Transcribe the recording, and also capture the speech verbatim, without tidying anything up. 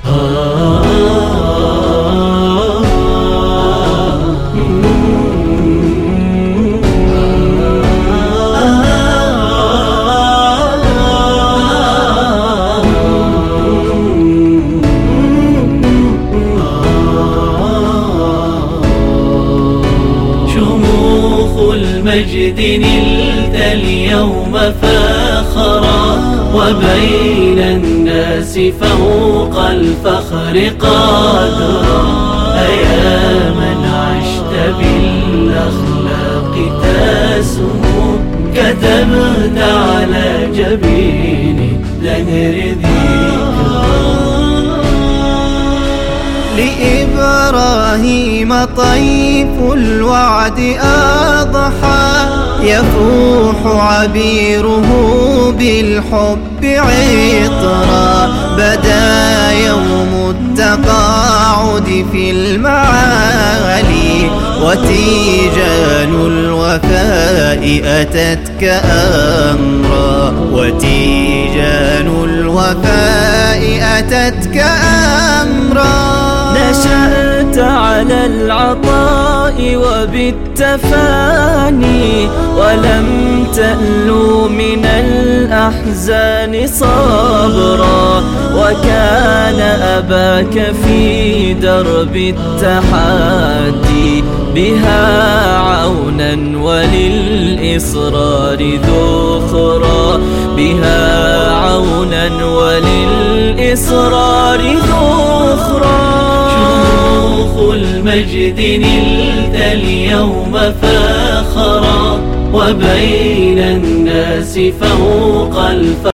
المجد نلت اليوم فاخرا، وبين الناس فوق الفخر قادرا. أيا من عشت بالأخلاق تسمو، كتبت على جبين الدهر ذكرا. لإبراهيم طيف الوعد أضحى، يفوح عبيره بالحب عطرا. بدا يوم التقاعد في المعالي، وتيجان الوفاء أتتك أمرا. وتيجان الوفاء أتتك أمرا. نشأت على العطاء وبالتفاني، ولم تألو من الأحزان صبرا. وكان أباك في درب التحدي بها عونا، وللإصرار ذخرا. بها عونا وللإصرار ذخرا. المجد نلت اليوم فاخرا، وبين الناس فوق الفخر